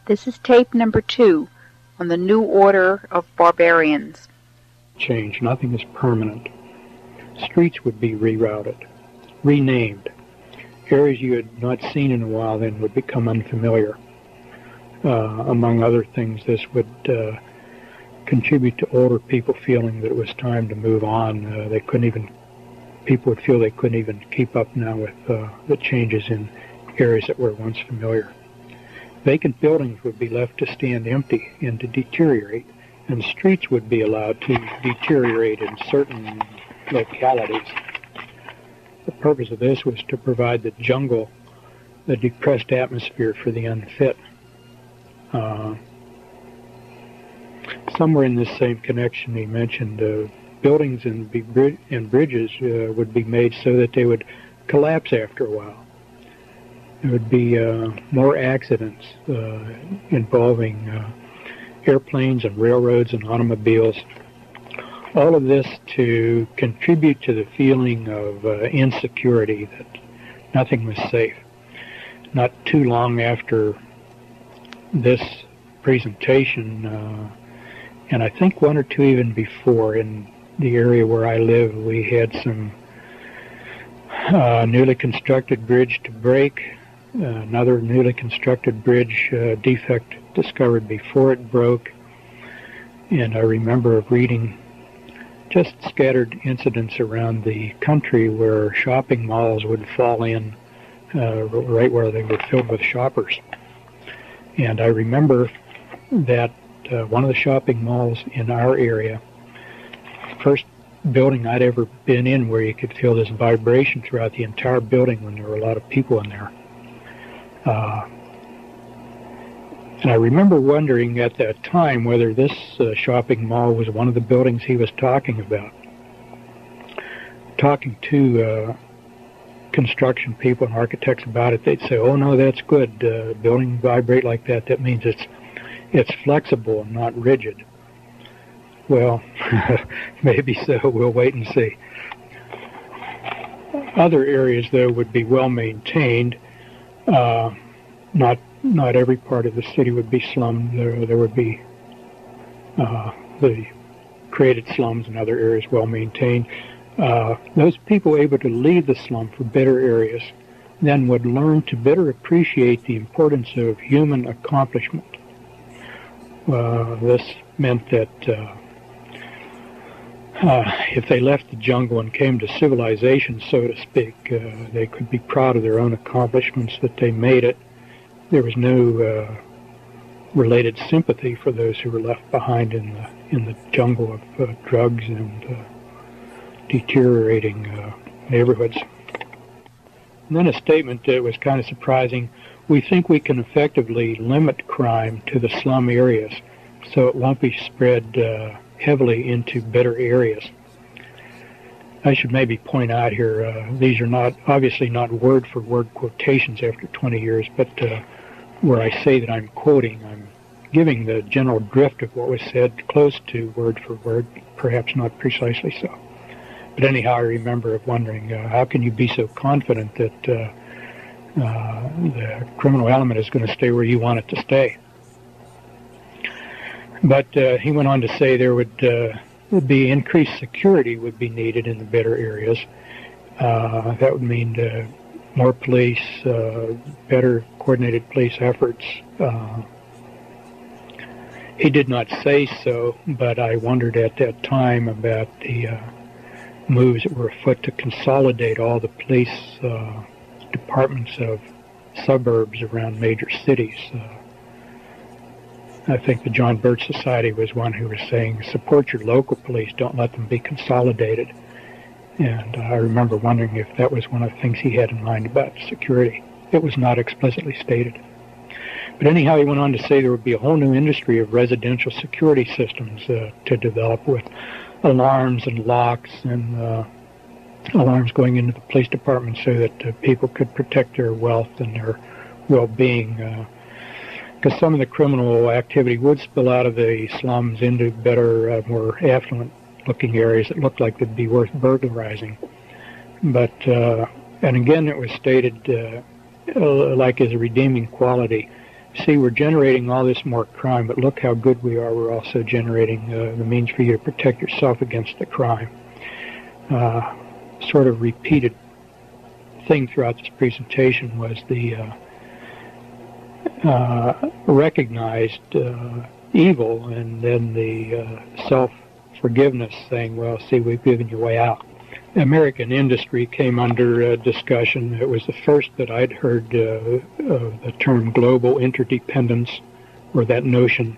This is tape number 2 on the New Order of Barbarians. Change. Nothing is permanent. Streets would be rerouted, renamed. Areas you had not seen in a while then would become unfamiliar. Among other things, this would contribute to older people feeling that it was time to move on. People would feel they couldn't even keep up now with the changes in areas that were once familiar. Vacant buildings would be left to stand empty and to deteriorate, and streets would be allowed to deteriorate in certain localities. The purpose of this was to provide the jungle a depressed atmosphere for the unfit. Somewhere in this same connection he mentioned buildings and bridges would be made so that they would collapse after a while. There would be more accidents involving airplanes and railroads and automobiles. All of this to contribute to the feeling of insecurity, that nothing was safe. Not too long after this presentation, and I think one or two even before, in the area where I live, we had some newly constructed bridge to break, another newly constructed bridge defect discovered before it broke, and I remember reading just scattered incidents around the country where shopping malls would fall in right where they were filled with shoppers. And I remember that one of the shopping malls in our area, first building I'd ever been in where you could feel this vibration throughout the entire building when there were a lot of people in there. And I remember wondering at that time whether this shopping mall was one of the buildings he was talking about. Talking to construction people and architects about it, they'd say, "Oh no, that's good. Building vibrate like that. That means it's flexible and not rigid." Well, maybe so. We'll wait and see. Other areas, though, would be well maintained. Not every part of the city would be slummed. There would be the created slums and other areas well maintained. Those people able to leave the slum for better areas then would learn to better appreciate the importance of human accomplishment. This meant that if they left the jungle and came to civilization, so to speak, they could be proud of their own accomplishments, that they made it. There was no related sympathy for those who were left behind in the jungle of drugs and deteriorating neighborhoods. And then a statement that was kind of surprising: we think we can effectively limit crime to the slum areas so it won't be spread heavily into better areas. I should maybe point out here, these are obviously not word-for-word quotations after 20 years, but where I say that I'm quoting, I'm giving the general drift of what was said close to word for word, perhaps not precisely so. But anyhow, I remember wondering, how can you be so confident that the criminal element is going to stay where you want it to stay? But he went on to say there would be increased security would be needed in the better areas. That would mean more police, better coordinated police efforts. He did not say so, but I wondered at that time about the moves that were afoot to consolidate all the police departments of suburbs around major cities. I think the John Birch Society was one who was saying, support your local police, don't let them be consolidated. And I remember wondering if that was one of the things he had in mind about security. It was not explicitly stated. But anyhow, he went on to say there would be a whole new industry of residential security systems to develop, with alarms and locks and alarms going into the police department so that people could protect their wealth and their well-being. Because some of the criminal activity would spill out of the slums into better, more affluent-looking areas that looked like they'd be worth burglarizing. But, and again, it was stated like as a redeeming quality, see, we're generating all this more crime, but look how good we are. We're also generating the means for you to protect yourself against the crime. Sort of repeated thing throughout this presentation was the recognized evil, and then the self-forgiveness, saying, well, see, we've given you a way out. American industry came under discussion. It was the first that I'd heard of the term global interdependence, or that notion.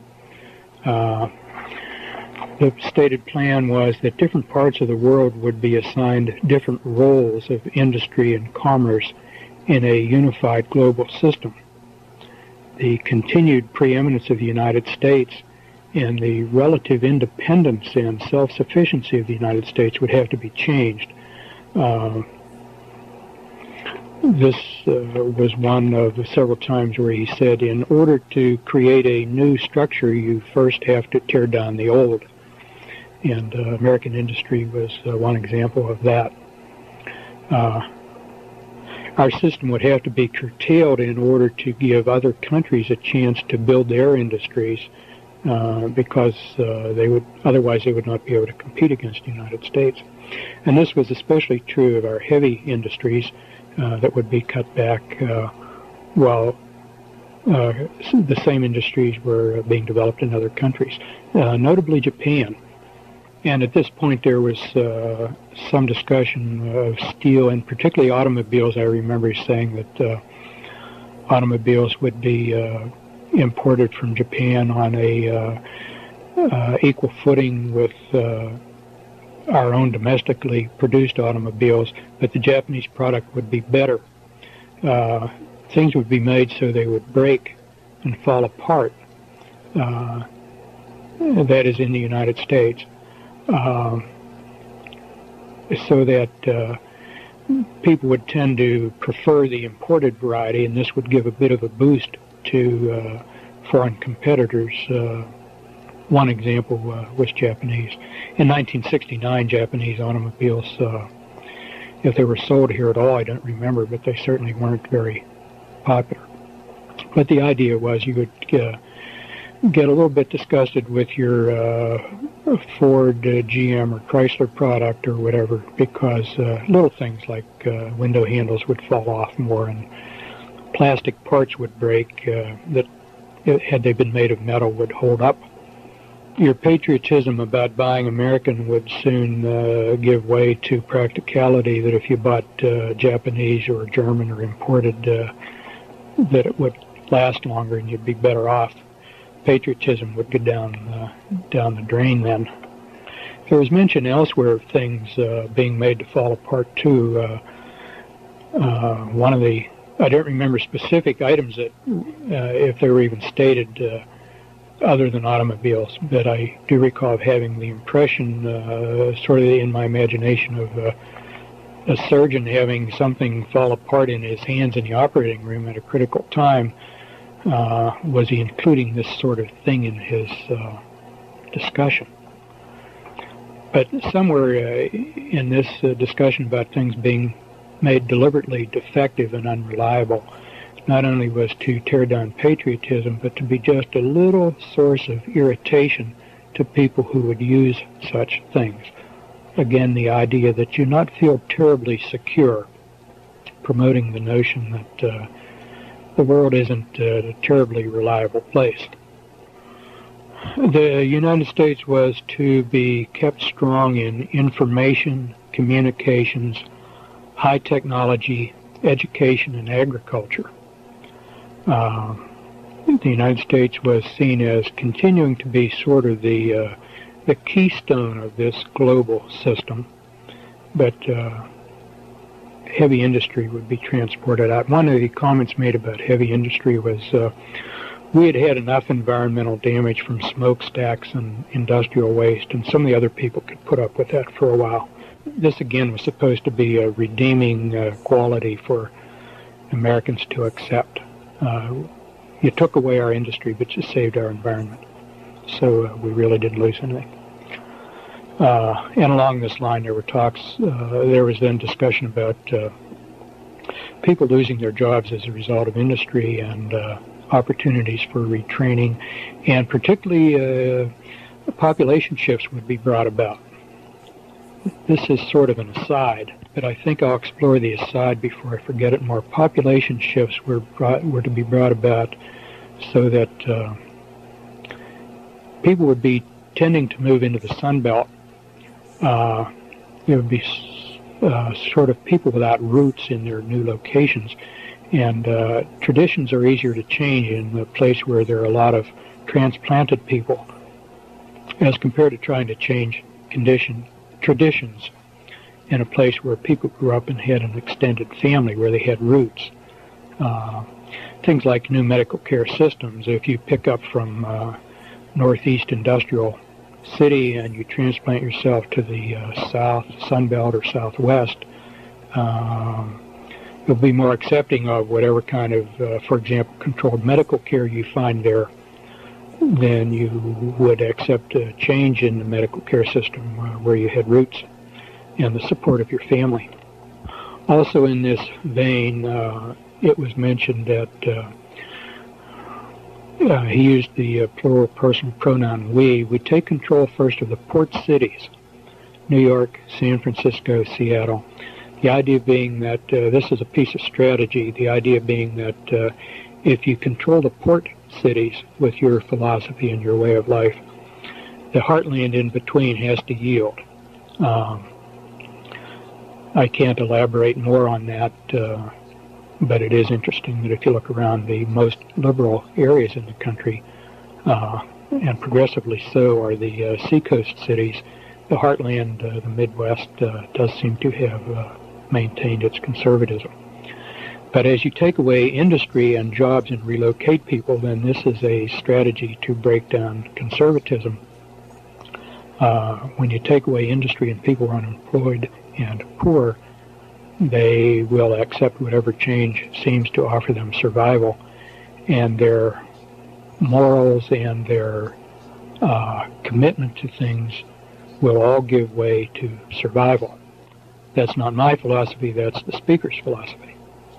The stated plan was that different parts of the world would be assigned different roles of industry and commerce in a unified global system. The continued preeminence of the United States and the relative independence and self-sufficiency of the United States would have to be changed. This was one of the several times where he said, in order to create a new structure, you first have to tear down the old. And American industry was one example of that. Our system would have to be curtailed in order to give other countries a chance to build their industries, because otherwise they would not be able to compete against the United States. And this was especially true of our heavy industries that would be cut back while the same industries were being developed in other countries, notably Japan. And at this point there was some discussion of steel, and particularly automobiles. I remember saying that automobiles would be imported from Japan on a equal footing with our own domestically produced automobiles, but the Japanese product would be better. Things would be made so they would break and fall apart. That is in the United States. So that people would tend to prefer the imported variety, and this would give a bit of a boost to foreign competitors. One example was Japanese. In 1969, Japanese automobiles, if they were sold here at all, I don't remember, but they certainly weren't very popular. But the idea was you would get a little bit disgusted with your Ford, GM, or Chrysler product or whatever, because little things like window handles would fall off more, and plastic parts would break that, had they been made of metal, would hold up. Your patriotism about buying American would soon give way to practicality, that if you bought Japanese or German or imported, that it would last longer and you'd be better off. Patriotism would go down the drain then. There was mention elsewhere of things being made to fall apart too. One of the, I don't remember specific items that, if they were even stated, other than automobiles, but I do recall having the impression, sort of in my imagination, of a surgeon having something fall apart in his hands in the operating room at a critical time. Was he including this sort of thing in his discussion? But somewhere in this discussion about things being made deliberately defective and unreliable, not only was to tear down patriotism, but to be just a little source of irritation to people who would use such things. Again, the idea that you not feel terribly secure, promoting the notion that the world isn't a terribly reliable place. The United States was to be kept strong in information, communications, high technology, education, and agriculture. The United States was seen as continuing to be sort of the keystone of this global system, but heavy industry would be transported out. One of the comments made about heavy industry was we had enough environmental damage from smokestacks and industrial waste, and some of the other people could put up with that for a while. This, again, was supposed to be a redeeming quality for Americans to accept. You took away our industry, but you saved our environment. So we really didn't lose anything. And along this line, there were talks, there was then discussion about people losing their jobs as a result of industry, and opportunities for retraining, and particularly population shifts would be brought about. This is sort of an aside, but I think I'll explore the aside before I forget it more. Population shifts were to be brought about so that people would be tending to move into the Sun Belt. There would be sort of people without roots in their new locations, and traditions are easier to change in a place where there are a lot of transplanted people as compared to trying to change traditions in a place where people grew up and had an extended family where they had roots. Things like new medical care systems, if you pick up from Northeast Industrial City and you transplant yourself to the South, Sun Belt, or Southwest, you'll be more accepting of whatever kind of, for example, controlled medical care you find there than you would accept a change in the medical care system where you had roots and the support of your family. Also in this vein, it was mentioned that he used the plural personal pronoun we. We take control first of the port cities, New York, San Francisco, Seattle. The idea being that this is a piece of strategy, the idea being that if you control the port cities with your philosophy and your way of life, the heartland in between has to yield. I can't elaborate more on that, but it is interesting that if you look around the most liberal areas in the country, and progressively so are the seacoast cities, the heartland, the Midwest, does seem to have maintained its conservatism. But as you take away industry and jobs and relocate people, then this is a strategy to break down conservatism. When you take away industry and people are unemployed and poor, they will accept whatever change seems to offer them survival, and their morals and their commitment to things will all give way to survival. That's not my philosophy, that's the speaker's philosophy.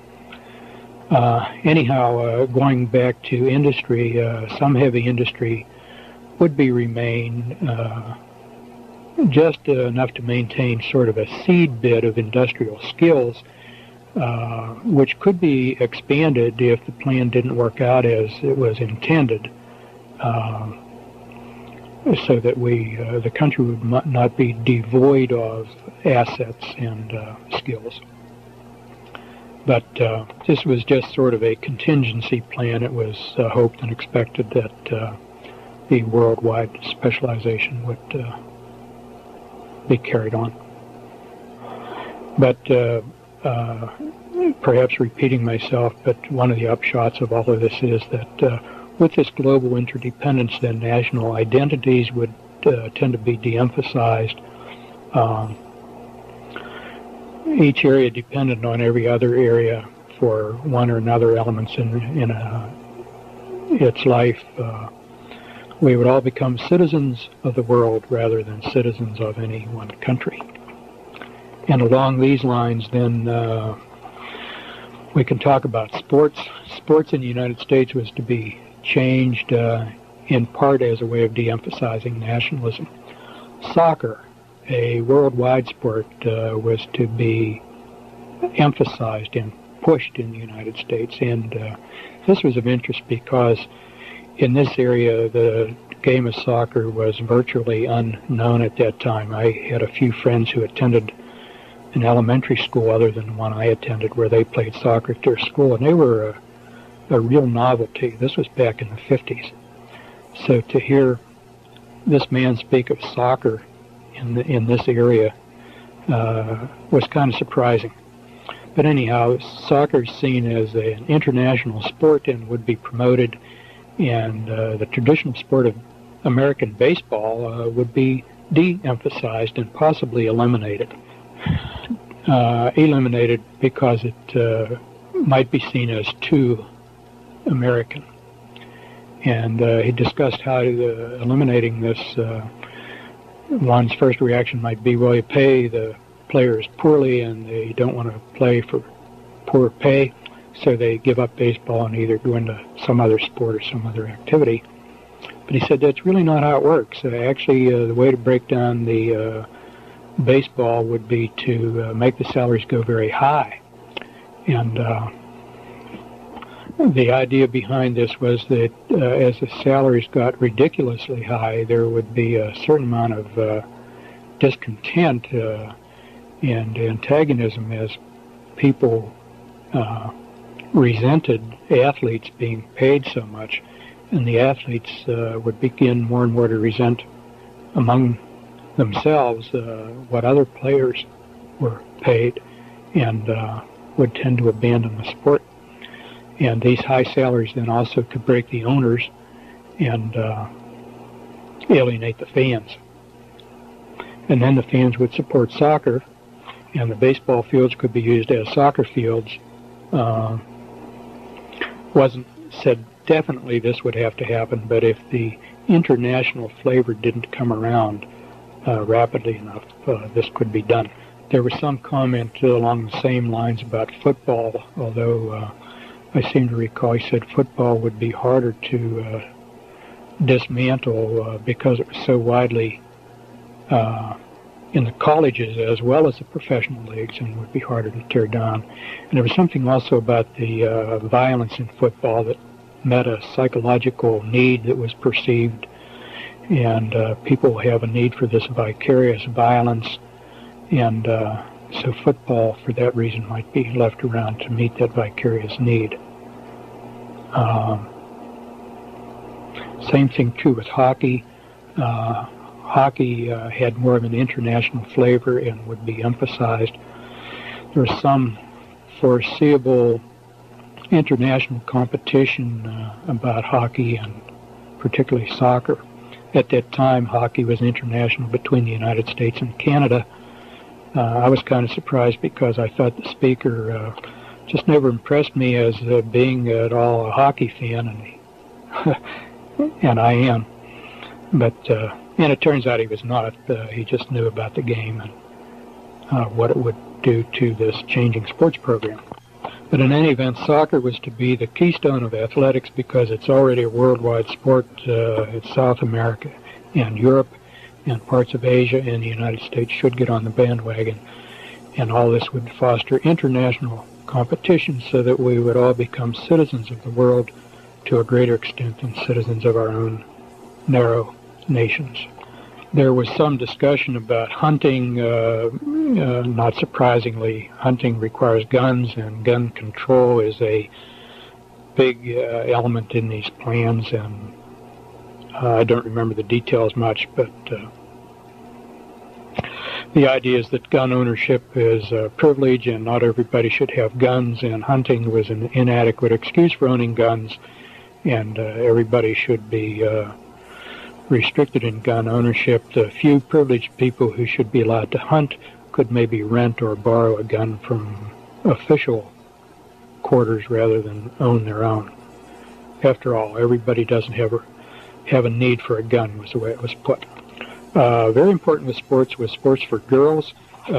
Anyhow, going back to industry, some heavy industry would remain just enough to maintain sort of a seed bit of industrial skills, which could be expanded if the plan didn't work out as it was intended, so that the country would not be devoid of assets and skills. But this was just sort of a contingency plan. It was hoped and expected that the worldwide specialization would be carried on. But perhaps repeating myself, but one of the upshots of all of this is that with this global interdependence, then national identities would tend to be de-emphasized. Each area dependent on every other area for one or another elements in its life. We would all become citizens of the world rather than citizens of any one country. And along these lines, then, we can talk about sports. Sports in the United States was to be changed in part as a way of de-emphasizing nationalism. Soccer, a worldwide sport, was to be emphasized and pushed in the United States. And this was of interest because in this area, the game of soccer was virtually unknown at that time. I had a few friends who attended an elementary school other than the one I attended where they played soccer at their school, and they were a real novelty. This was back in the 50s. So to hear this man speak of soccer in this area was kind of surprising. But anyhow, soccer is seen as an international sport and would be promoted, and the traditional sport of American baseball would be de-emphasized and possibly eliminated. Eliminated because it might be seen as too American. And he discussed how eliminating this, one's first reaction might be, well, you pay the players poorly and they don't want to play for poor pay, so they give up baseball and either go into some other sport or some other activity. But he said that's really not how it works. Actually, the way to break down the baseball would be to make the salaries go very high. And the idea behind this was that as the salaries got ridiculously high, there would be a certain amount of discontent and antagonism as people resented athletes being paid so much, and the athletes would begin more and more to resent among themselves what other players were paid, and would tend to abandon the sport. And these high salaries then also could break the owners and alienate the fans. And then the fans would support soccer, and the baseball fields could be used as soccer fields. Wasn't said definitely this would have to happen, but if the international flavor didn't come around rapidly enough, this could be done. There was some comment along the same lines about football, although I seem to recall he said football would be harder to dismantle because it was so widely in the colleges as well as the professional leagues, and would be harder to tear down. And there was something also about the violence in football that met a psychological need that was perceived, and people have a need for this vicarious violence, and so football, for that reason, might be left around to meet that vicarious need. Same thing, too, with hockey. Hockey had more of an international flavor and would be emphasized. There was some foreseeable international competition about hockey, and particularly soccer. At that time, hockey was international between the United States and Canada. I was kind of surprised because I thought the speaker just never impressed me as being at all a hockey fan, and I am. But and it turns out he was not. He just knew about the game and what it would do to this changing sports program. But in any event, soccer was to be the keystone of athletics because it's already a worldwide sport. It's South America and Europe and parts of Asia and the United States should get on the bandwagon. And all this would foster international competition so that we would all become citizens of the world to a greater extent than citizens of our own narrow nations. There was some discussion about hunting. Not surprisingly, hunting requires guns, and gun control is a big element in these plans. And I don't remember the details much, but the idea is that gun ownership is a privilege and not everybody should have guns, and hunting was an inadequate excuse for owning guns, and everybody should be restricted in gun ownership. The few privileged people who should be allowed to hunt could maybe rent or borrow a gun from official quarters rather than own their own. After all, everybody doesn't have a need for a gun, was the way it was put. Very important with sports was sports for girls.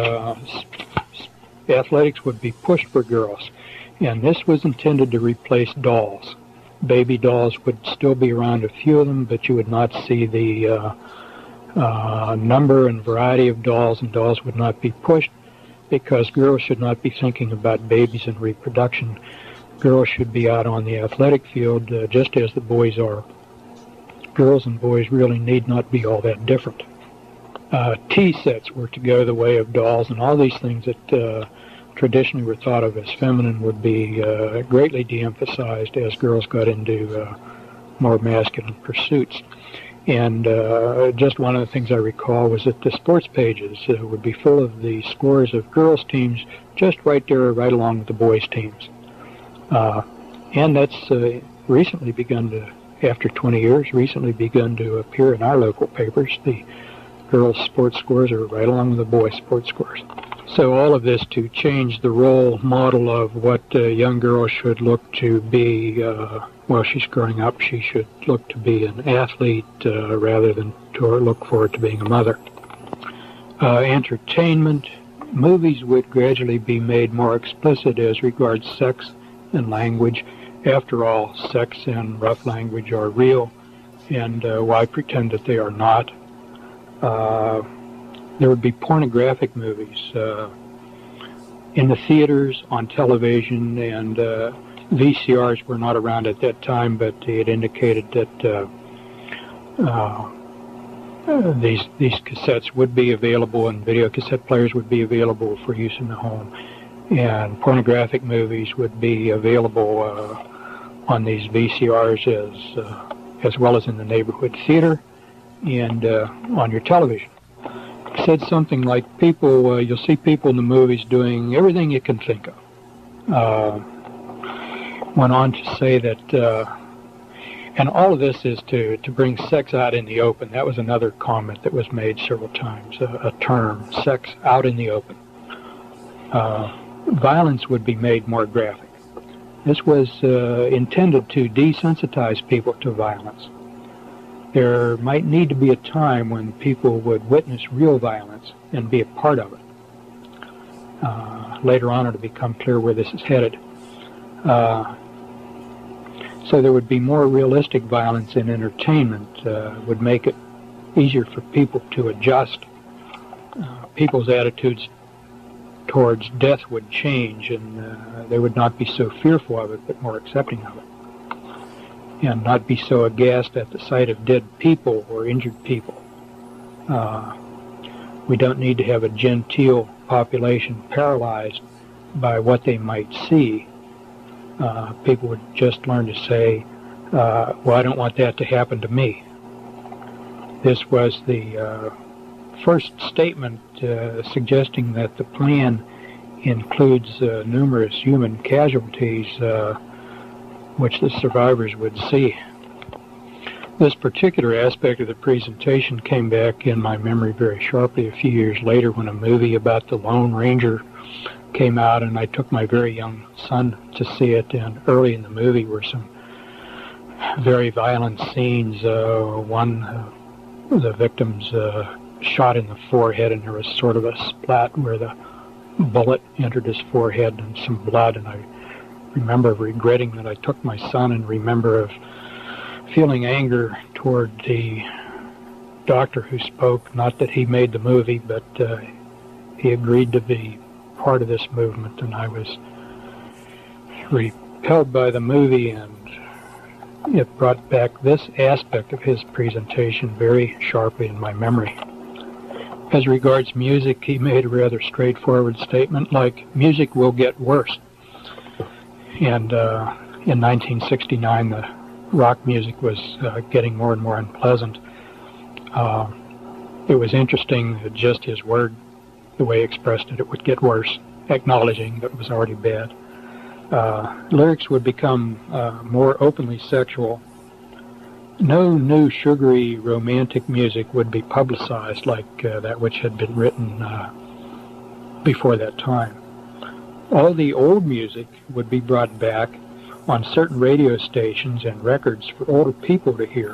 Athletics would be pushed for girls, and this was intended to replace dolls. Baby dolls would still be around, a few of them, but you would not see the number and variety of dolls, and dolls would not be pushed because girls should not be thinking about babies and reproduction. Girls should be out on the athletic field just as the boys are. Girls and boys really need not be all that different. Tea sets were to go the way of dolls, and all these things that traditionally were thought of as feminine would be greatly de-emphasized as girls got into more masculine pursuits. And just one of the things I recall was that the sports pages would be full of the scores of girls' teams just right there, right along with the boys' teams. And that's recently begun to, after 20 years, recently begun to appear in our local papers. The girls' sports scores are right along with the boys' sports scores. So all of this to change the role model of what a young girl should look to be while she's growing up. She should look to be an athlete rather than to look forward to being a mother. Entertainment. Movies would gradually be made more explicit as regards sex and language. After all, sex and rough language are real, and why pretend that they are not? There would be pornographic movies in the theaters, on television, and VCRs were not around at that time, but it indicated that these cassettes would be available, and video cassette players would be available for use in the home, and pornographic movies would be available on these VCRs as well as in the neighborhood theater and on your television. It said something like you'll see people in the movies doing everything you can think of. Went on to say that, and all of this is to bring sex out in the open. That was another comment that was made several times, a term, sex out in the open. Violence would be made more graphic. This was intended to desensitize people to violence. There might need to be a time when people would witness real violence and be a part of it. Later on, it'll become clear where this is headed. So there would be more realistic violence in entertainment, would make it easier for people to adjust. People's attitudes towards death would change, and they would not be so fearful of it, but more accepting of it. And not be so aghast at the sight of dead people or injured people. We don't need to have a genteel population paralyzed by what they might see. People would just learn to say, well, I don't want that to happen to me. This was the first statement suggesting that the plan includes numerous human casualties which the survivors would see. This particular aspect of the presentation came back in my memory very sharply a few years later when a movie about the Lone Ranger came out, and I took my very young son to see it, and early in the movie were some very violent scenes. One of the victims shot in the forehead, and there was sort of a splat where the bullet entered his forehead and some blood, and I remember regretting that I took my son, and remember of feeling anger toward the doctor who spoke. Not that he made the movie, but he agreed to be part of this movement, and I was repelled by the movie, and it brought back this aspect of his presentation very sharply in my memory. As regards music, he made a rather straightforward statement like, music will get worse. And in 1969, the rock music was getting more and more unpleasant. It was interesting that just his word, the way he expressed it, it would get worse, acknowledging that it was already bad. Lyrics would become more openly sexual. No new sugary romantic music would be publicized like that which had been written before that time. All the old music would be brought back on certain radio stations and records for older people to hear.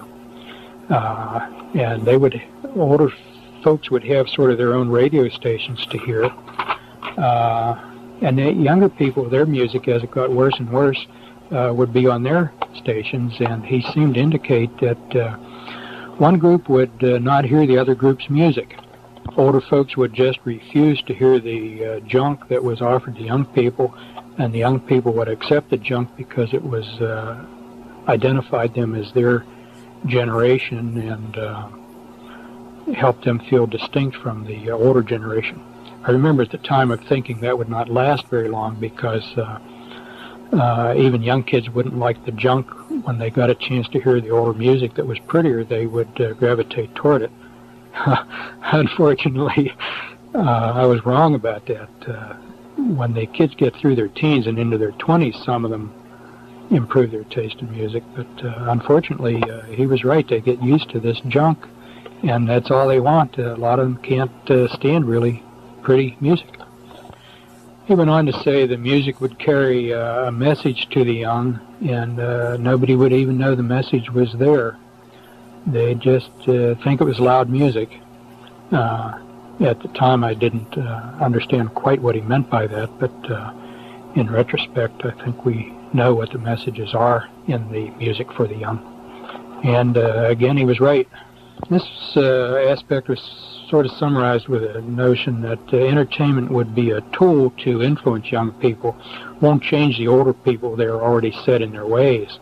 And older folks would have sort of their own radio stations to hear. And the younger people, their music, as it got worse and worse, would be on their stations. And he seemed to indicate that one group would not hear the other group's music. Older folks would just refuse to hear the junk that was offered to young people, and the young people would accept the junk because it was identified them as their generation and helped them feel distinct from the older generation. I remember at the time of thinking that would not last very long because even young kids wouldn't like the junk. When they got a chance to hear the older music that was prettier, they would gravitate toward it. Unfortunately, I was wrong about that. When the kids get through their teens and into their 20s, some of them improve their taste in music. But unfortunately, he was right. They get used to this junk, and that's all they want. A lot of them can't stand really pretty music. He went on to say the music would carry a message to the young, and nobody would even know the message was there. They'd just think it was loud music. At the time, I didn't understand quite what he meant by that, but in retrospect, I think we know what the messages are in the music for the young. And again, he was right. This aspect was sort of summarized with a notion that entertainment would be a tool to influence young people, won't change the older people. They're already set in their ways.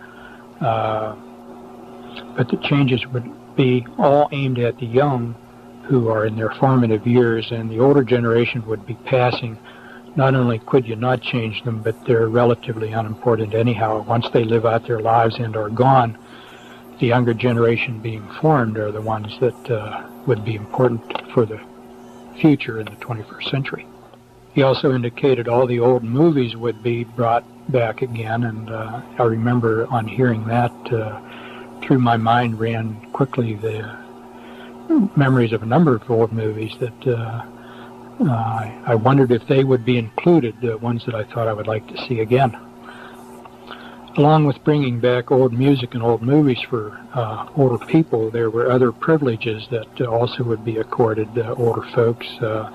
But the changes would be all aimed at the young who are in their formative years, and the older generation would be passing. Not only could you not change them, but they're relatively unimportant anyhow. Once they live out their lives and are gone, the younger generation being formed are the ones that would be important for the future in the 21st century. He also indicated all the old movies would be brought back again, and I remember on hearing that, through my mind ran quickly the memories of a number of old movies that I wondered if they would be included, the ones that I thought I would like to see again. Along with bringing back old music and old movies for older people, there were other privileges that also would be accorded older folks.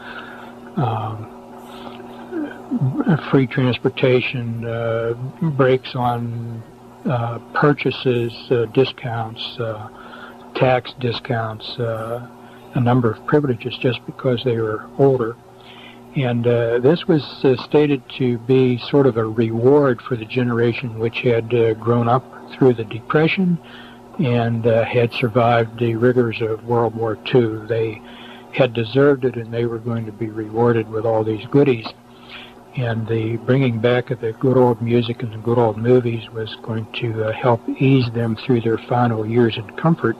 Free transportation, breaks on purchases, discounts, tax discounts, a number of privileges just because they were older. And this was stated to be sort of a reward for the generation which had grown up through the Depression and had survived the rigors of World War II. They had deserved it, and they were going to be rewarded with all these goodies. And the bringing back of the good old music and the good old movies was going to help ease them through their final years in comfort.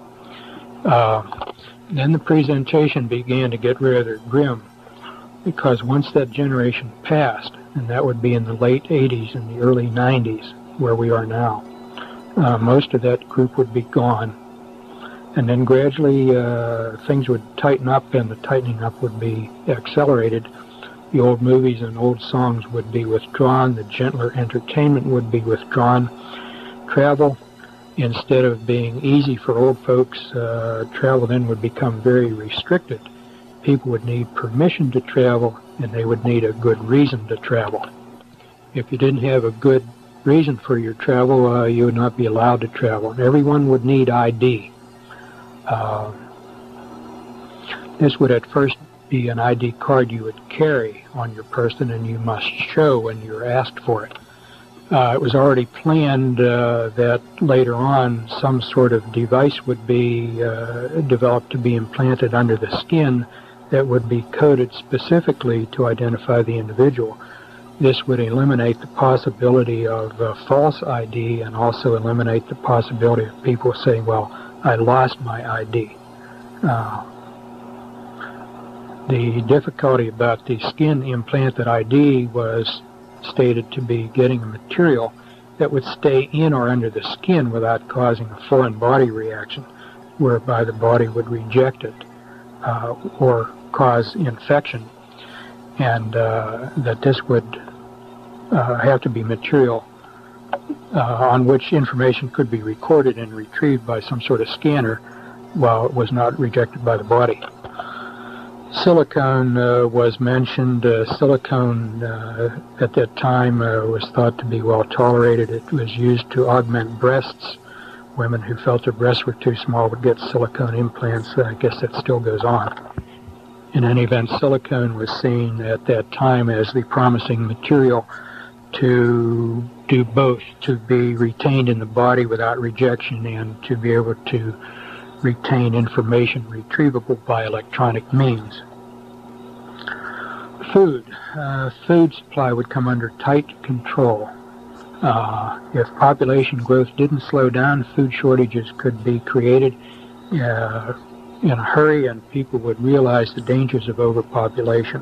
Then the presentation began to get rather grim, because once that generation passed, and that would be in the late 80s and the early 90s, where we are now, most of that group would be gone. And then gradually things would tighten up, and the tightening up would be accelerated. The old movies and old songs would be withdrawn. The gentler entertainment would be withdrawn. Travel, instead of being easy for old folks, travel then would become very restricted. People would need permission to travel, and they would need a good reason to travel. If you didn't have a good reason for your travel, you would not be allowed to travel. Everyone would need ID. This would at first be an ID card you would carry on your person, and you must show when you're asked for it. It was already planned that later on some sort of device would be developed to be implanted under the skin that would be coded specifically to identify the individual. This would eliminate the possibility of false ID, and also eliminate the possibility of people saying, well, I lost my ID. The difficulty about the skin implanted ID was stated to be getting a material that would stay in or under the skin without causing a foreign body reaction, whereby the body would reject it or cause infection, and that this would have to be material on which information could be recorded and retrieved by some sort of scanner while it was not rejected by the body. Silicone was mentioned. Silicone at that time was thought to be well tolerated. It was used to augment breasts. Women who felt their breasts were too small would get silicone implants. I guess that still goes on. In any event, silicone was seen at that time as the promising material to do both, to be retained in the body without rejection and to be able to retain information retrievable by electronic means. Food. Food supply would come under tight control. If population growth didn't slow down, food shortages could be created in a hurry, and people would realize the dangers of overpopulation.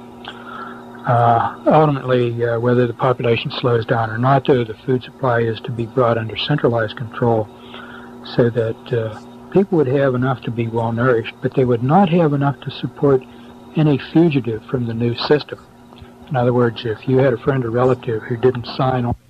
Ultimately, whether the population slows down or not, though, the food supply is to be brought under centralized control so that people would have enough to be well nourished, but they would not have enough to support any fugitive from the new system. In other words, if you had a friend or relative who didn't sign on,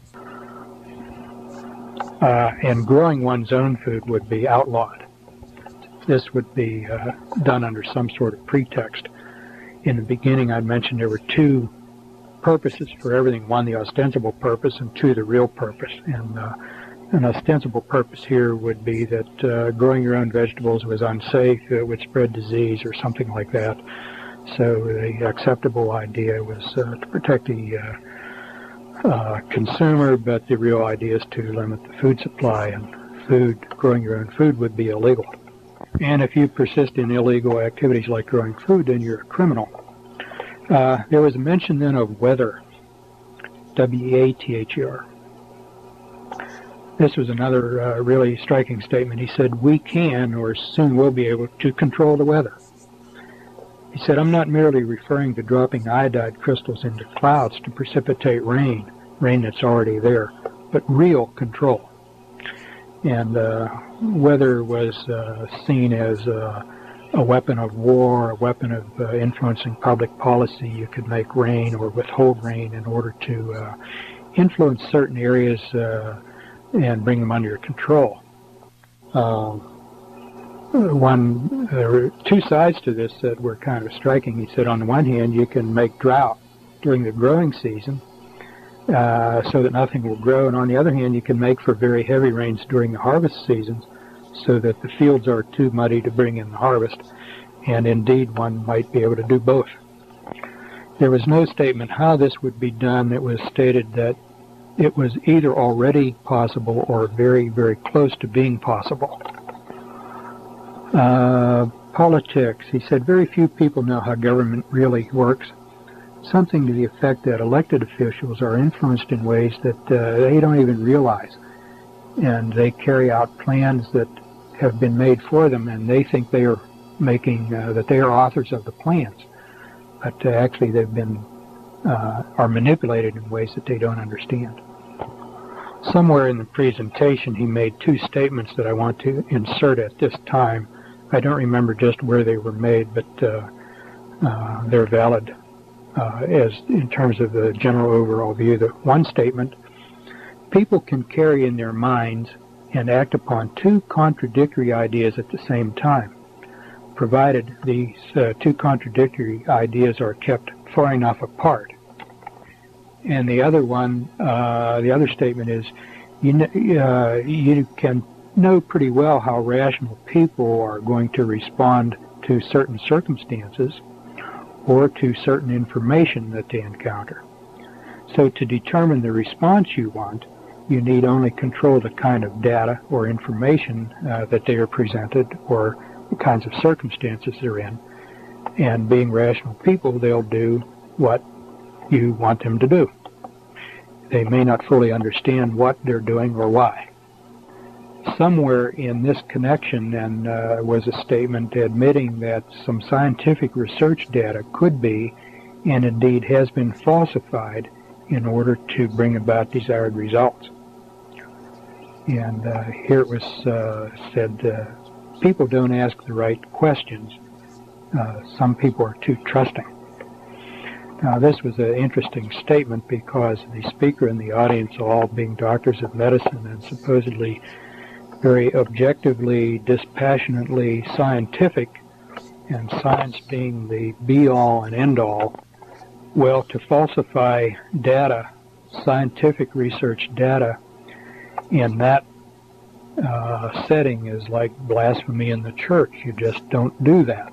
and growing one's own food would be outlawed. This would be done under some sort of pretext. In the beginning, I mentioned there were two purposes for everything. One, the ostensible purpose, and two, the real purpose. And an ostensible purpose here would be that growing your own vegetables was unsafe, it would spread disease or something like that. So the acceptable idea was to protect the consumer, but the real idea is to limit the food supply, and growing your own food would be illegal. And if you persist in illegal activities like growing food, then you're a criminal. There was a mention then of weather, W-E-A-T-H-E-R. This was another really striking statement. He said, we can, or soon will be able to control the weather. He said, I'm not merely referring to dropping iodide crystals into clouds to precipitate rain that's already there, but real control. And weather was seen as a weapon of war, a weapon of influencing public policy. You could make rain or withhold rain in order to influence certain areas and bring them under your control. There were two sides to this that were kind of striking. He said, on the one hand, you can make drought during the growing season so that nothing will grow, and on the other hand, you can make for very heavy rains during the harvest seasons so that the fields are too muddy to bring in the harvest, and indeed one might be able to do both. There was no statement how this would be done. It was stated that it was either already possible or very, very close to being possible. Politics. He said, very few people know how government really works. Something to the effect that elected officials are influenced in ways that they don't even realize. And they carry out plans that have been made for them, and they think they are that they are authors of the plans. But actually they've been are manipulated in ways that they don't understand. Somewhere in the presentation he made two statements that I want to insert at this time. I don't remember just where they were made, but they're valid as in terms of the general overall view. The one statement, people can carry in their minds and act upon two contradictory ideas at the same time, provided these two contradictory ideas are kept far enough apart. And the other one, the other statement is, you can know pretty well how rational people are going to respond to certain circumstances or to certain information that they encounter. So to determine the response you want, you need only control the kind of data or information that they are presented or the kinds of circumstances they're in. And being rational people, they'll do what you want them to do. They may not fully understand what they're doing or why. Somewhere in this connection then was a statement admitting that some scientific research data could be, and indeed has been, falsified in order to bring about desired results. And here it was said, people don't ask the right questions. Some people are too trusting. Now, this was an interesting statement because the speaker and the audience, all being doctors of medicine and supposedly very objectively, dispassionately scientific, and science being the be-all and end-all, well, to falsify data, scientific research data, in that setting is like blasphemy in the church. You just don't do that.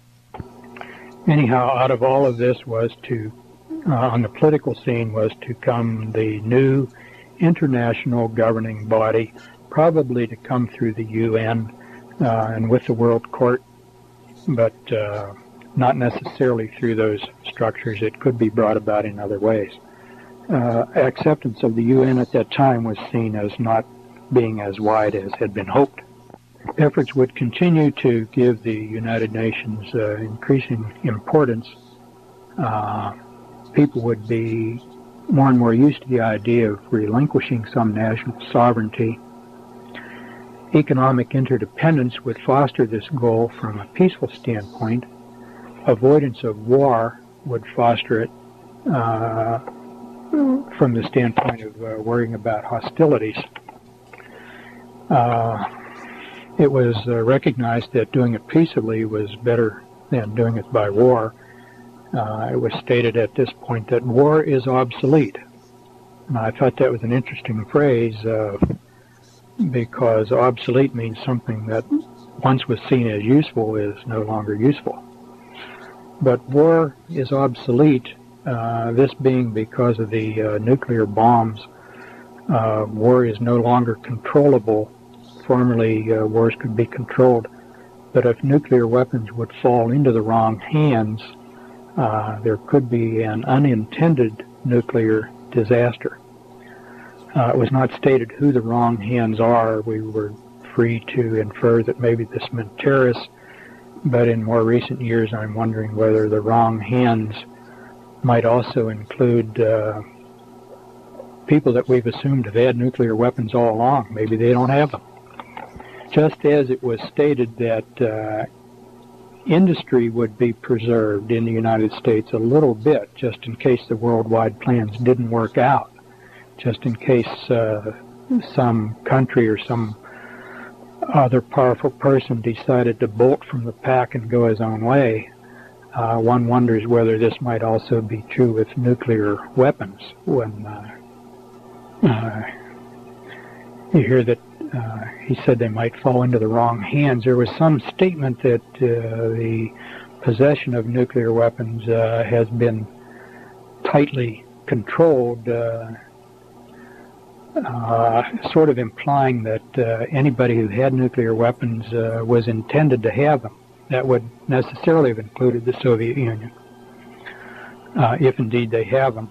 Anyhow, out of all of this was to, on the political scene, was to come the new international governing body, probably to come through the UN and with the World Court, but not necessarily through those structures. It could be brought about in other ways. Acceptance of the UN at that time was seen as not being as wide as had been hoped. Efforts would continue to give the United Nations increasing importance. People would be more and more used to the idea of relinquishing some national sovereignty. Economic interdependence would foster this goal from a peaceful standpoint. Avoidance of war would foster it from the standpoint of worrying about hostilities. It was recognized that doing it peaceably was better than doing it by war. it was stated at this point that war is obsolete. And I thought that was an interesting phrase because obsolete means something that once was seen as useful is no longer useful. But war is obsolete, this being because of the nuclear bombs. War is no longer controllable. Formerly, wars could be controlled. But if nuclear weapons would fall into the wrong hands, there could be an unintended nuclear disaster. It was not stated who the wrong hands are. We were free to infer that maybe this meant terrorists, but in more recent years I'm wondering whether the wrong hands might also include people that we've assumed have had nuclear weapons all along. Maybe they don't have them. Just as it was stated that industry would be preserved in the United States a little bit, just in case the worldwide plans didn't work out, just in case some country or some other powerful person decided to bolt from the pack and go his own way. One wonders whether this might also be true with nuclear weapons. When you hear that he said they might fall into the wrong hands, there was some statement that the possession of nuclear weapons has been tightly controlled, sort of implying that anybody who had nuclear weapons was intended to have them. That would necessarily have included the Soviet Union, if indeed they have them.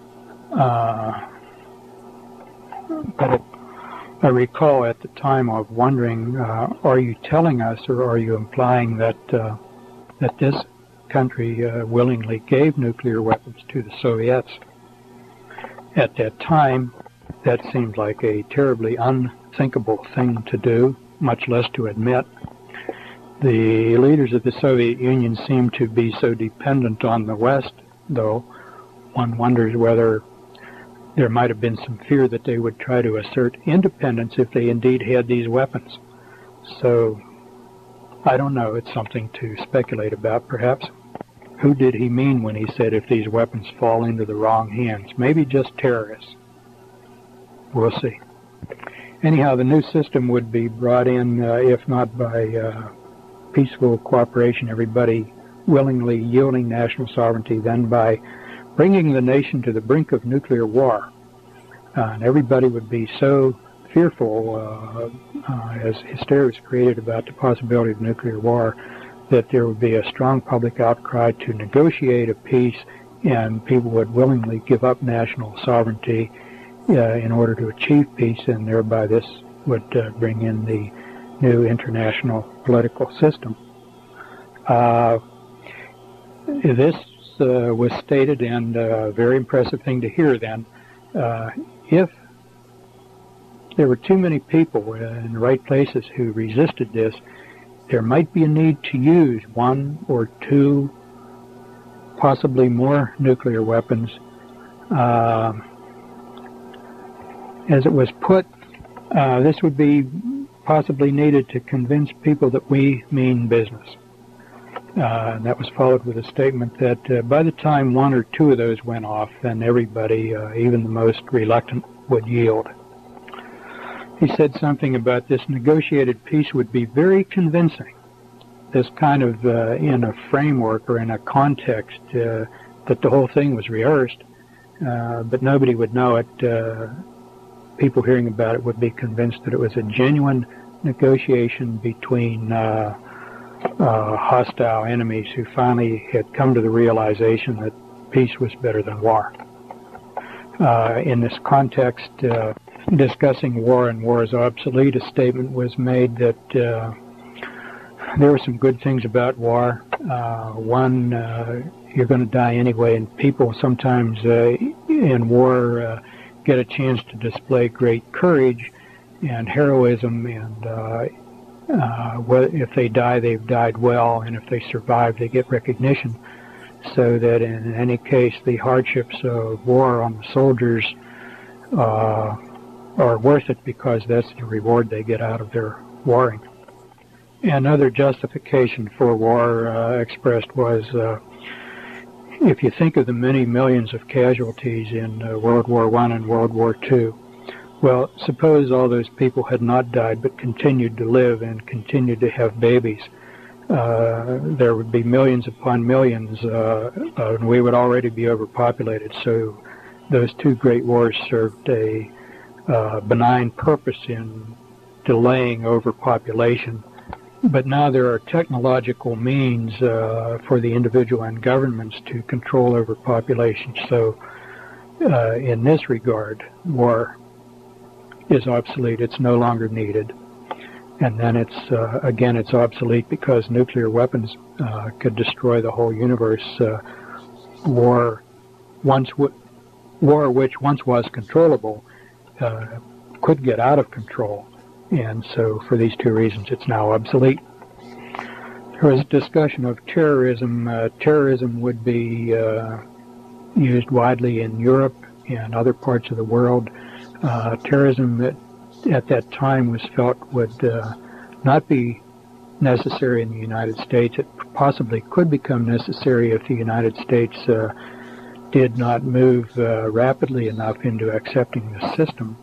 But I recall at the time of wondering, are you telling us or are you implying that that this country willingly gave nuclear weapons to the Soviets? At that time, that seemed like a terribly unthinkable thing to do, much less to admit. The leaders of the Soviet Union seemed to be so dependent on the West, though. One wonders whether there might have been some fear that they would try to assert independence if they indeed had these weapons. So, I don't know. It's something to speculate about, perhaps. Who did he mean when he said if these weapons fall into the wrong hands? Maybe just terrorists. We'll see. Anyhow, the new system would be brought in, if not by peaceful cooperation, everybody willingly yielding national sovereignty, then by bringing the nation to the brink of nuclear war. And everybody would be so fearful, as hysteria was created about the possibility of nuclear war, that there would be a strong public outcry to negotiate a peace, and people would willingly give up national sovereignty in order to achieve peace, and thereby this would bring in the new international political system. This was stated, and a very impressive thing to hear then. If there were too many people in the right places who resisted this, there might be a need to use one or two, possibly more nuclear weapons. As it was put, this would be possibly needed to convince people that we mean business. And that was followed with a statement that by the time one or two of those went off, then everybody, even the most reluctant, would yield. He said something about this negotiated peace would be very convincing. This kind of in a framework or in a context that the whole thing was rehearsed, but nobody would know it. People hearing about it would be convinced that it was a genuine negotiation between hostile enemies who finally had come to the realization that peace was better than war. In this context, discussing war and war is obsolete, a statement was made that there were some good things about war. One, you're going to die anyway, and people sometimes in war get a chance to display great courage and heroism, and if they die, they've died well, and if they survive, they get recognition. So that in any case, the hardships of war on the soldiers are worth it, because that's the reward they get out of their warring. Another justification for war expressed was if you think of the many millions of casualties in World War I and World War II, well, suppose all those people had not died but continued to live and continued to have babies. There would be millions upon millions, and we would already be overpopulated. So those two great wars served a benign purpose in delaying overpopulation. But now there are technological means for the individual and governments to control overpopulation. So in this regard, war is obsolete. It's no longer needed. And then again, it's obsolete because nuclear weapons could destroy the whole universe. War which once was controllable, could get out of control. And so for these two reasons, it's now obsolete. There was a discussion of terrorism. Terrorism would be used widely in Europe and other parts of the world. Terrorism at that time was felt would not be necessary in the United States. It possibly could become necessary if the United States did not move rapidly enough into accepting the system.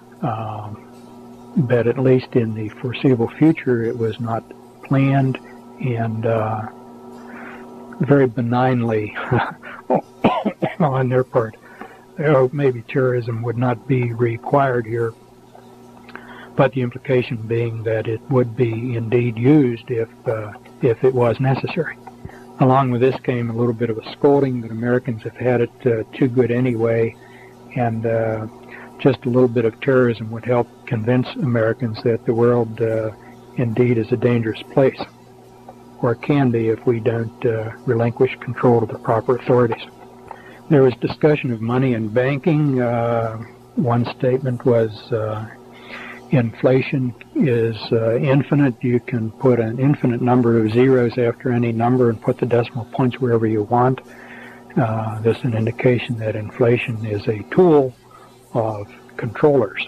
But at least in the foreseeable future, it was not planned, and very benignly on their part. Maybe terrorism would not be required here, but the implication being that it would be indeed used if it was necessary. Along with this came a little bit of a scolding that Americans have had it too good anyway, and just a little bit of terrorism would help convince Americans that the world indeed is a dangerous place, or can be if we don't relinquish control to the proper authorities. There was discussion of money and banking. One statement was inflation is infinite. You can put an infinite number of zeros after any number and put the decimal points wherever you want. This is an indication that inflation is a tool of controllers.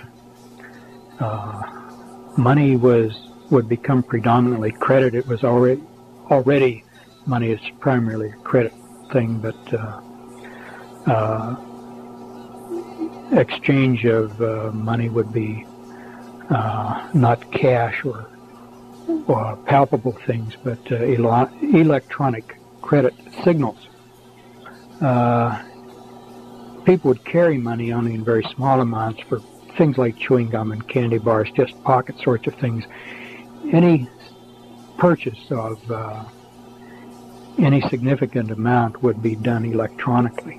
Money would become predominantly credit. It was already money is primarily a credit thing, but exchange of money would be not cash or palpable things, but electronic credit signals. People would carry money only in very small amounts for things like chewing gum and candy bars, just pocket sorts of things. Any purchase of any significant amount would be done electronically.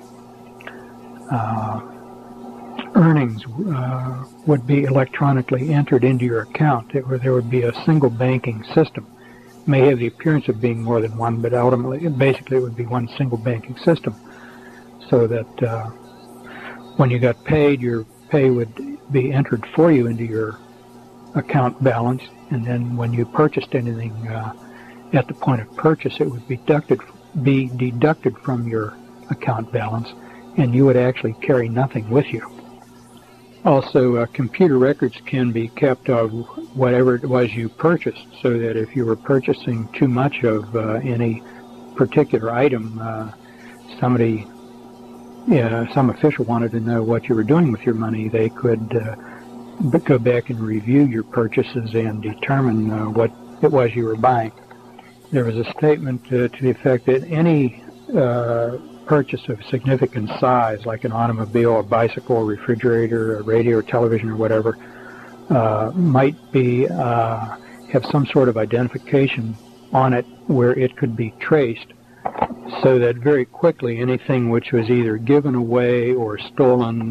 Earnings would be electronically entered into your account. There would be a single banking system. It may have the appearance of being more than one, but basically it would be one single banking system, so that when you got paid, your pay would be entered for you into your account balance, and then when you purchased anything at the point of purchase, it would be deducted from your account balance, and you would actually carry nothing with you. Also, computer records can be kept of whatever it was you purchased, so that if you were purchasing too much of any particular item, some official wanted to know what you were doing with your money, they could go back and review your purchases and determine what it was you were buying. There was a statement to the effect that any purchase of significant size, like an automobile, a bicycle, a refrigerator, a radio or television or whatever, might be have some sort of identification on it where it could be traced, so that very quickly anything which was either given away or stolen,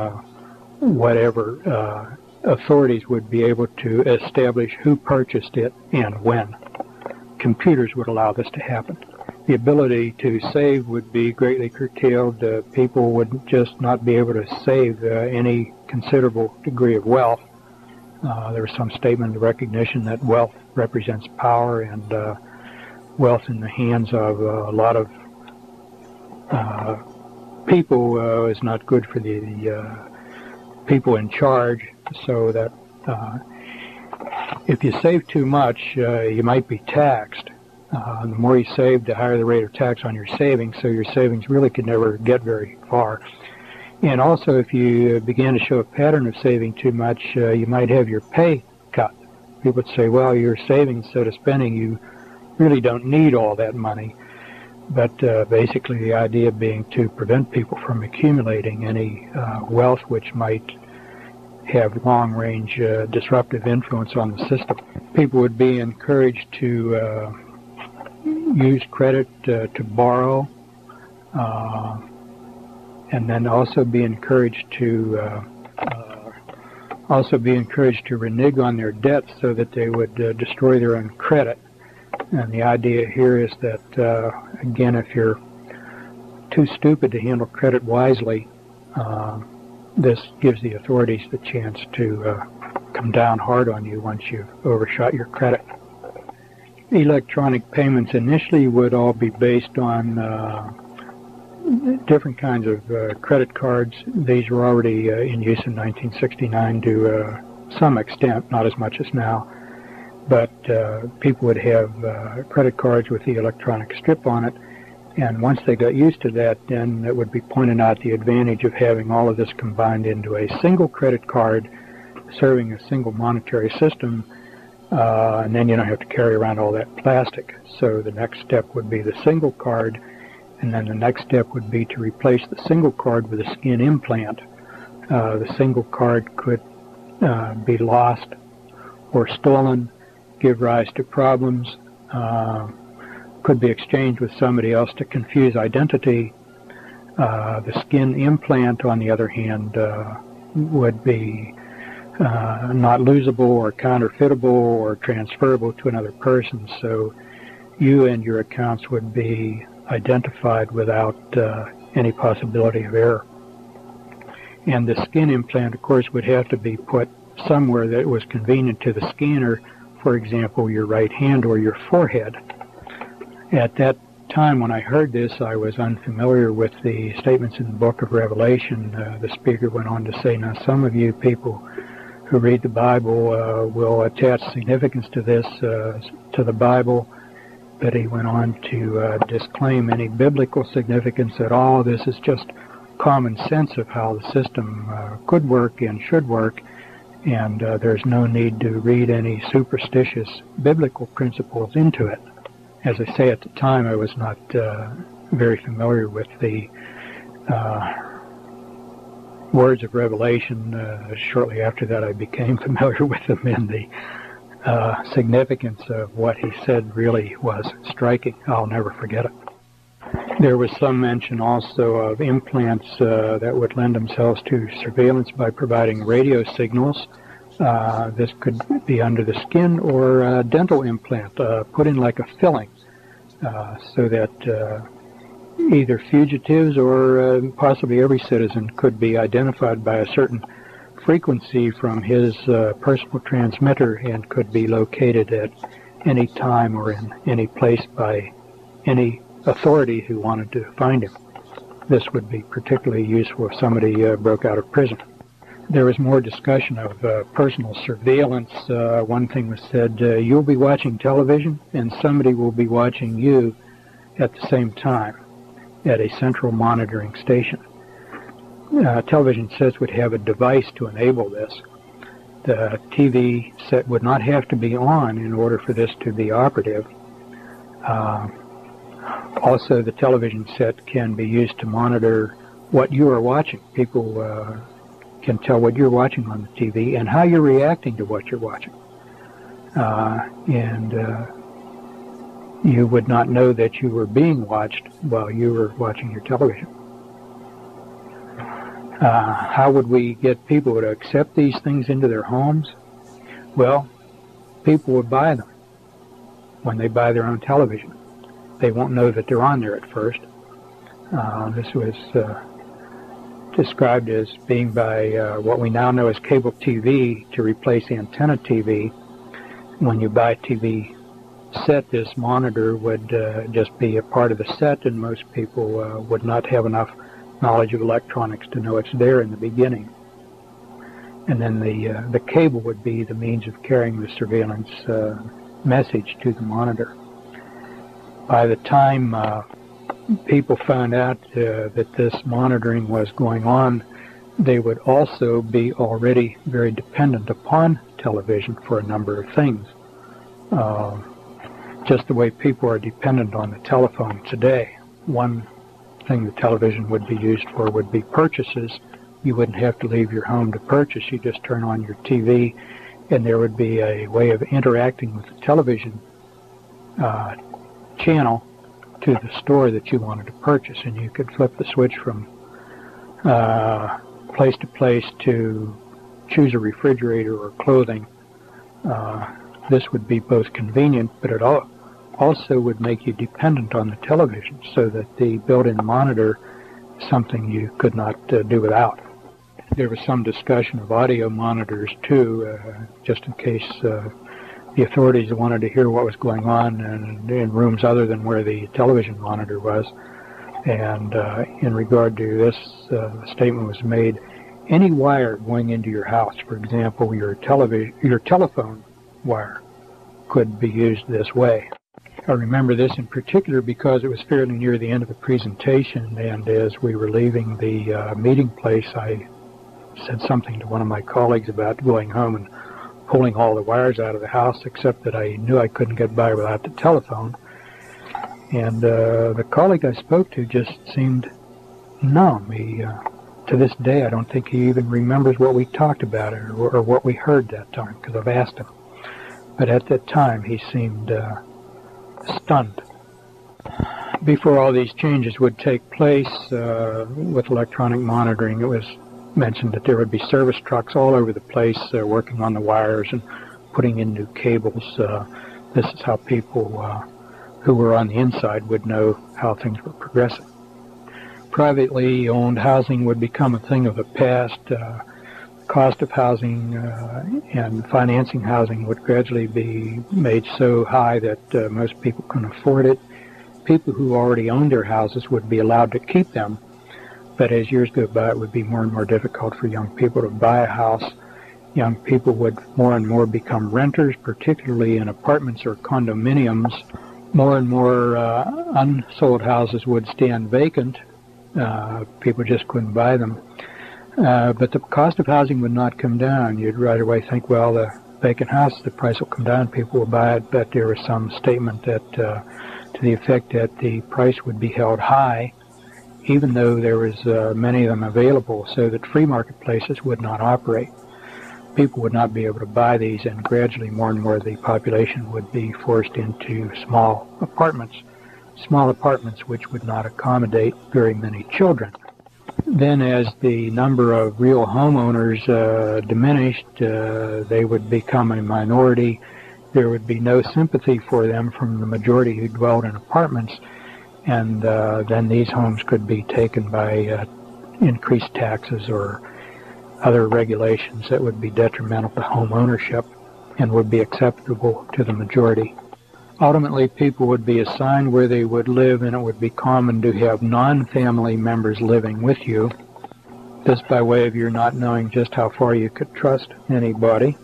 whatever, authorities would be able to establish who purchased it and when. Computers would allow this to happen. The ability to save would be greatly curtailed. People would just not be able to save any considerable degree of wealth. There was some statement of recognition that wealth represents power, and wealth in the hands of a lot of people is not good for the people in charge, so that if you save too much, you might be taxed. The more you save, the higher the rate of tax on your savings, so your savings really could never get very far. And also, if you began to show a pattern of saving too much, you might have your pay cut. People would say, well, you're saving instead of spending. You really don't need all that money. But basically the idea being to prevent people from accumulating any wealth which might have long-range disruptive influence on the system. People would be encouraged to use credit to borrow, and then also be encouraged to renege on their debts so that they would destroy their own credit. And the idea here is that, again, if you're too stupid to handle credit wisely, this gives the authorities the chance to come down hard on you once you've overshot your credit. Electronic payments initially would all be based on different kinds of credit cards. These were already in use in 1969 to some extent, not as much as now. But people would have credit cards with the electronic strip on it, and once they got used to that, then it would be pointed out the advantage of having all of this combined into a single credit card serving a single monetary system, and then you don't have to carry around all that plastic. So the next step would be the single card, and then the next step would be to replace the single card with a skin implant. The single card could be lost or stolen, give rise to problems, could be exchanged with somebody else to confuse identity. The skin implant, on the other hand, would be not losable or counterfeitable or transferable to another person, so you and your accounts would be identified without any possibility of error. And the skin implant, of course, would have to be put somewhere that was convenient to the scanner, for example, your right hand or your forehead. At that time when I heard this, I was unfamiliar with the statements in the book of Revelation. The speaker went on to say, now some of you people who read the Bible will attach significance to this, to the Bible, but he went on to disclaim any biblical significance at all. This is just common sense of how the system could work and should work, and there's no need to read any superstitious biblical principles into it. As I say, at the time I was not very familiar with the words of Revelation. Shortly after that I became familiar with them, and the significance of what he said really was striking. I'll never forget it. There was some mention also of implants that would lend themselves to surveillance by providing radio signals. This could be under the skin, or a dental implant put in like a filling, so that either fugitives or possibly every citizen could be identified by a certain frequency from his personal transmitter and could be located at any time or in any place by any authority who wanted to find him. This would be particularly useful if somebody broke out of prison. There was more discussion of personal surveillance. One thing was said, you'll be watching television and somebody will be watching you at the same time at a central monitoring station. Television sets would have a device to enable this. The TV set would not have to be on in order for this to be operative. Also, the television set can be used to monitor what you are watching. People can tell what you're watching on the TV and how you're reacting to what you're watching. And you would not know that you were being watched while you were watching your television. How would we get people to accept these things into their homes? Well, people would buy them when they buy their own television. They won't know that they're on there at first. This was described as being by what we now know as cable TV to replace antenna TV. When you buy a TV set, this monitor would just be a part of the set, and most people would not have enough knowledge of electronics to know it's there in the beginning. And then the cable would be the means of carrying the surveillance message to the monitor. By the time people found out that this monitoring was going on, they would also be already very dependent upon television for a number of things. Just the way people are dependent on the telephone today. One thing the television would be used for would be purchases. You wouldn't have to leave your home to purchase. You just turn on your TV, and there would be a way of interacting with the television channel to the store that you wanted to purchase, and you could flip the switch from place to place to choose a refrigerator or clothing. This would be both convenient, but it also would make you dependent on the television, so that the built-in monitor is something you could not do without. There was some discussion of audio monitors too, just in case the authorities wanted to hear what was going on in rooms other than where the television monitor was. And in regard to this, the statement was made, any wire going into your house, for example, your telephone wire, could be used this way. I remember this in particular because it was fairly near the end of the presentation, and as we were leaving the meeting place, I said something to one of my colleagues about going home and pulling all the wires out of the house, except that I knew I couldn't get by without the telephone. And the colleague I spoke to just seemed numb. To this day, I don't think he even remembers what we talked about or what we heard that time, because I've asked him. But at that time, he seemed stunned. Before all these changes would take place with electronic monitoring, it was mentioned that there would be service trucks all over the place working on the wires and putting in new cables. This is how people who were on the inside would know how things were progressing. Privately owned housing would become a thing of the past. Cost of housing and financing housing would gradually be made so high that most people couldn't afford it. People who already owned their houses would be allowed to keep them, but as years go by, it would be more and more difficult for young people to buy a house. Young people would more and more become renters, particularly in apartments or condominiums. More and more unsold houses would stand vacant. People just couldn't buy them. But the cost of housing would not come down. You'd right away think, well, the vacant house, the price will come down, people will buy it. But there was some statement that to the effect that the price would be held high, even though there was many of them available, so that free marketplaces would not operate. People would not be able to buy these, and gradually more and more of the population would be forced into small apartments which would not accommodate very many children. Then as the number of real homeowners diminished, they would become a minority. There would be no sympathy for them from the majority who dwelled in apartments, and then these homes could be taken by increased taxes or other regulations that would be detrimental to home ownership and would be acceptable to the majority. Ultimately, people would be assigned where they would live, and it would be common to have non-family members living with you. This by way of your not knowing just how far you could trust anybody.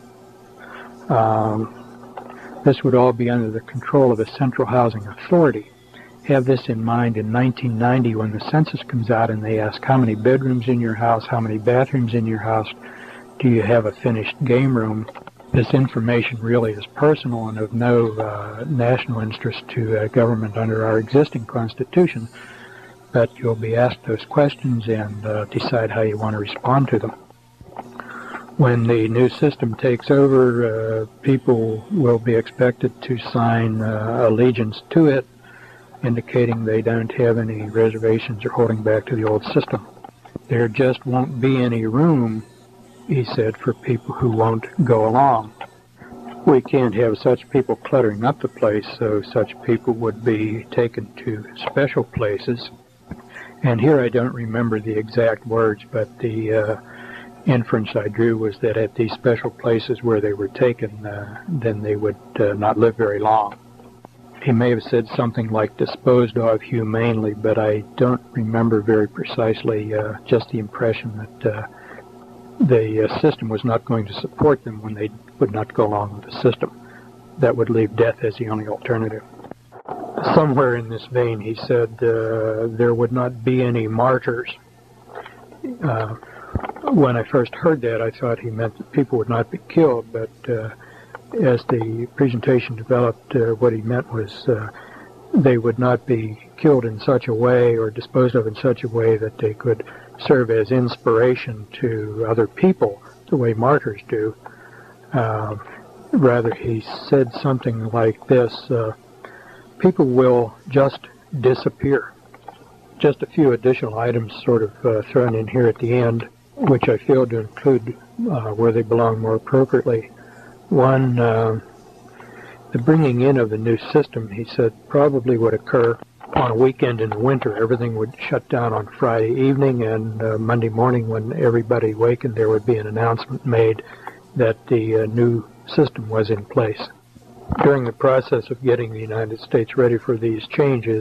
This would all be under the control of a central housing authority. Have this in mind in 1990 when the census comes out and they ask how many bedrooms in your house, how many bathrooms in your house, do you have a finished game room? This information really is personal and of no national interest to government under our existing Constitution, but you'll be asked those questions and decide how you want to respond to them. When the new system takes over, people will be expected to sign allegiance to it, indicating they don't have any reservations or holding back to the old system. There just won't be any room, he said, for people who won't go along. We can't have such people cluttering up the place, so such people would be taken to special places. And here I don't remember the exact words, but the inference I drew was that at these special places where they were taken, then they would not live very long. He may have said something like disposed of humanely, but I don't remember very precisely, just the impression that the system was not going to support them when they would not go along with the system. That would leave death as the only alternative. Somewhere in this vein, he said there would not be any martyrs. When I first heard that, I thought he meant that people would not be killed, but as the presentation developed, what he meant was they would not be killed in such a way or disposed of in such a way that they could serve as inspiration to other people the way martyrs do. Rather, he said something like this, people will just disappear. Just a few additional items sort of thrown in here at the end, which I failed to include where they belong more appropriately. One, the bringing in of the new system, he said, probably would occur on a weekend in the winter. Everything would shut down on Friday evening, and Monday morning when everybody wakened, there would be an announcement made that the new system was in place. During the process of getting the United States ready for these changes,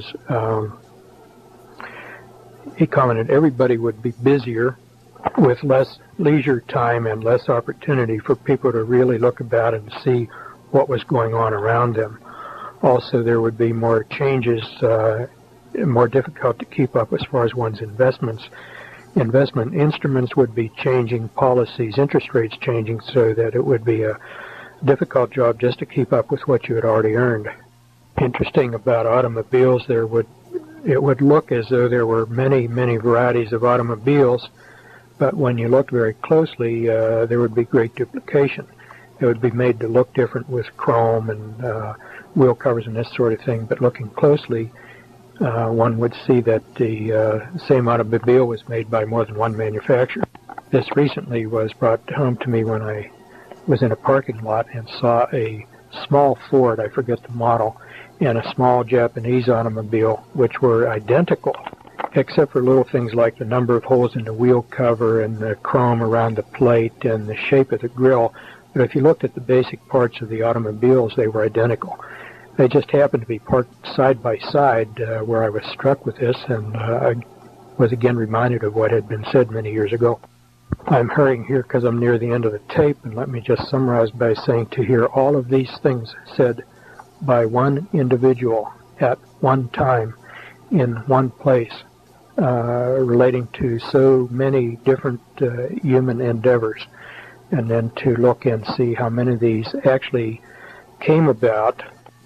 he commented everybody would be busier with less leisure time and less opportunity for people to really look about and see what was going on around them. Also, there would be more changes, more difficult to keep up as far as one's investments. Investment instruments would be changing, policies, interest rates changing, so that it would be a difficult job just to keep up with what you had already earned. Interesting about automobiles, it would look as though there were many, many varieties of automobiles, but when you looked very closely, there would be great duplication. It would be made to look different with chrome and wheel covers and this sort of thing, but looking closely, one would see that the same automobile was made by more than one manufacturer. This recently was brought home to me when I was in a parking lot and saw a small Ford, I forget the model, and a small Japanese automobile, which were identical, except for little things like the number of holes in the wheel cover and the chrome around the plate and the shape of the grille. But if you looked at the basic parts of the automobiles, they were identical. They just happened to be parked side by side where I was struck with this, and I was again reminded of what had been said many years ago. I'm hurrying here because I'm near the end of the tape, and let me just summarize by saying to hear all of these things said by one individual at one time in one place, relating to so many different human endeavors, and then to look and see how many of these actually came about,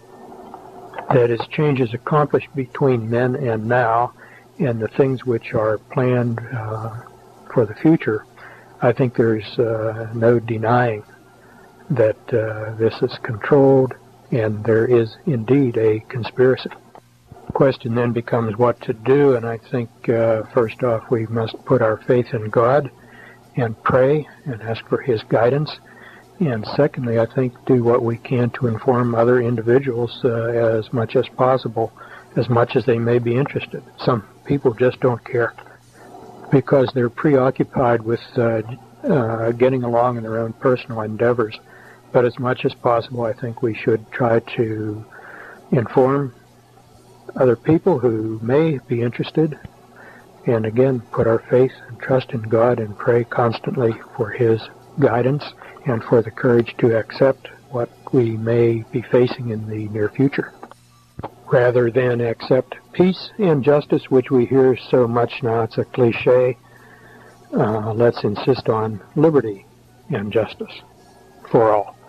that is, changes accomplished between then and now, and the things which are planned for the future. I think there's no denying that this is controlled, and there is indeed a conspiracy. The question then becomes what to do, and I think first off we must put our faith in God and pray and ask for His guidance, and secondly I think do what we can to inform other individuals as much as possible, as much as they may be interested. Some people just don't care because they're preoccupied with getting along in their own personal endeavors. But as much as possible, I think we should try to inform other people who may be interested, and again, put our faith and trust in God and pray constantly for His guidance and for the courage to accept what we may be facing in the near future, rather than accept peace and justice, which we hear so much now. It's a cliche. Let's insist on liberty and justice for all.